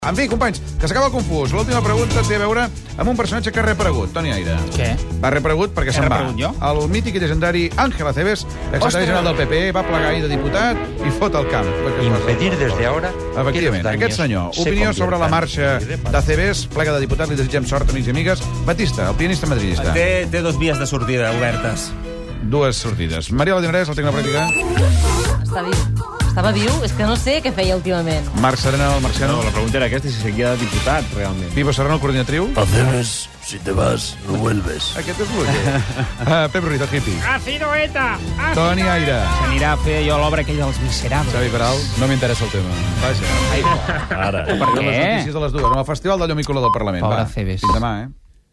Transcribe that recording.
En fi, companys, que s'acaba el confús. L'última pregunta té a veure amb un personatge que ha reaparegut, Toni Aire. Què? Va reaparegut perquè se'n va. Jo? El mític i legendari Ángel Acebes, exsecretari general del PP, va plegar ahir de diputat i fot el camp. Impedir desde ahora... Efectivament, aquest senyor. Opinió sobre la marxa d'Acebes, plega de diputat, li desitgem sort, amics i amigues. Batista, el pianista madridista. Té dos vies de sortida obertes. Dues sortides. Maria Ladinarès, el Tecnopràctica. Està viu. Estava viu? És que no sé què feia últimament. Marc Serena, el Marciano. No, la pregunta era aquesta, si seguia de diputat, realment. Pipo Serrano, el coordinatriu. Acebes, si te vas, no vuelves. Aquest és l'últim. Pep Ruiz, el hippie. Ácido ETA! Toni Aire. S'anirà a fer jo l'obra aquella dels miserables. Xavi Peral. No m'interessa el tema. Vaja. Ara. Per què? Les notícies de les dues. Amb el Festival del Llum i Color del Parlament. Pobre Va, Acebes. fins demà, eh?